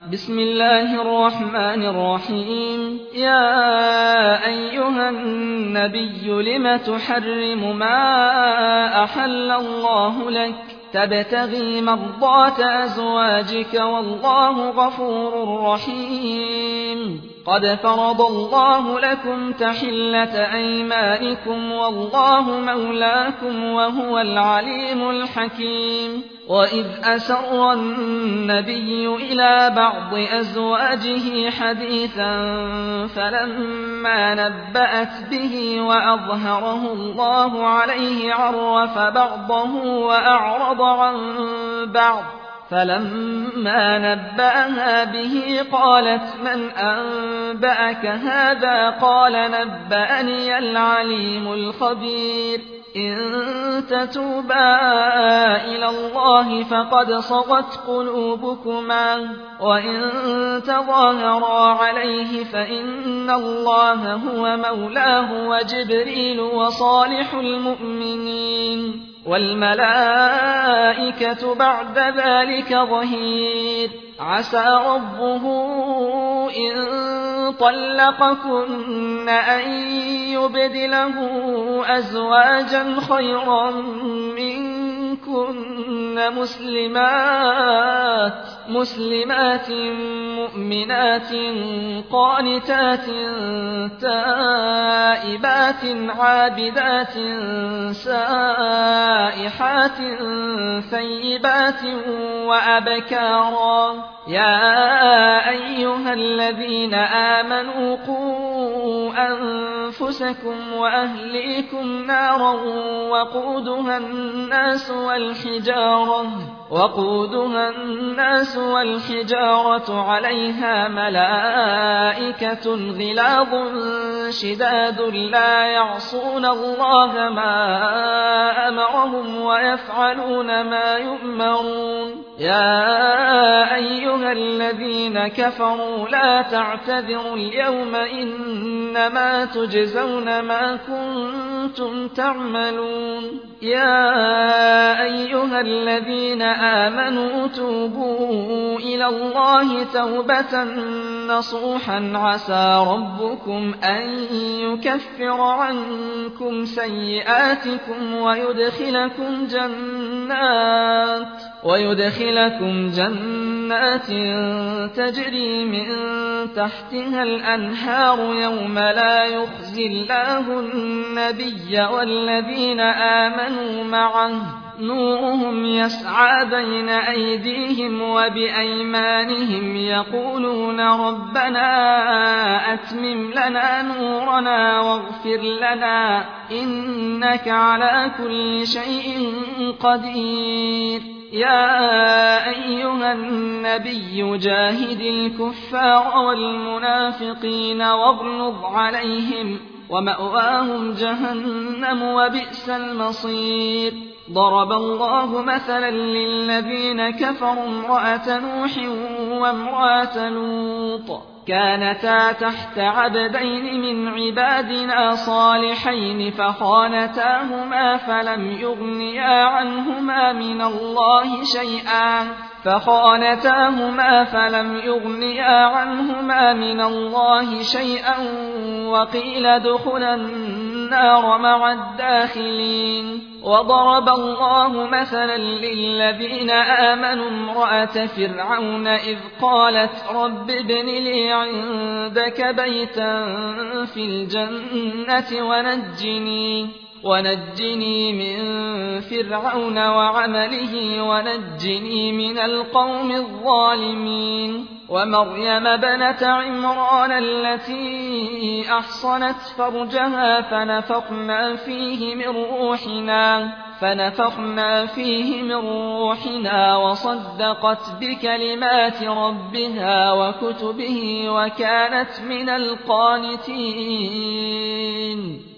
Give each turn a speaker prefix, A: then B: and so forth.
A: بسم الله الرحمن الرحيم. يا أيها النبي لم تحرم ما أحل الله لك تبتغي مرضات أزواجك والله غفور رحيم. قد فرض الله لكم تحلة أيمانكم والله مولاكم وهو العليم الحكيم. وإذ أسر النبي إلى بعض أزواجه حديثا فلما نبأت به وأظهره الله عليه عرف بعضه وأعرض عن بعض، فلما نبأها به قالت من أنبأك هذا؟ قال نبأني العليم الخبير. إن تتوبا إلى الله فقد صغت قلوبكما وإن تظاهرا عليه فإن الله هو مولاه وجبريل وصالح المؤمنين والملائكة بعد ذلك ظهير. عسى ربه إن طلقكن أن يبدله أزواجا خيرا منكن مسلمات مؤمنات قانتات تائبات عابدات سائحات ثيبات وأبكارا. يا أيها الذين آمنوا قوا أنفسكم وأهليكم نارا وقودها الناس والحجارة عليها ملائكة غلاظ شداد لا يعصون الله ما أمرهم ويفعلون ما يؤمرون. يا أيها الذين كفروا لا تعتذروا اليوم إنما تجزون ما كنتم تعملون. يا أيها الذين آمنوا توبوا إلى الله توبة نصوحا عسى ربكم أن يكفر عنكم سيئاتكم ويدخلكم جنات تجري من تحتها الأنهار يوم لا يخزي الله النبي والذين آمنوا معه نورهم يسعى بين أيديهم وبأيمانهم يقولون ربنا أتمم لنا نورنا واغفر لنا إنك على كل شيء قدير. يا أيها النبي جاهد الكفار والمنافقين واغلظ عليهم ومأواهم جهنم وبئس المصير. ضرب الله مثلا للذين كفروا امرأة نوح وامرأة لوط كانتا تحت عبدين من عبادنا صالحين فخانتاهما فلم يغنيا عنهما من الله شيئا وقيل ادخلا النار مع الداخلين. وضرب الله مثلا للذين آمنوا امرأة فرعون إذ قالت رب ابن لي عندك بيتا في الجنة ونجني من فرعون وعمله ونجني من القوم الظالمين. ومريم ابنة عمران التي أحصنت فرجها فنفخنا فيه من روحنا وصدقت بكلمات ربها وكتبه وكانت من القانتين.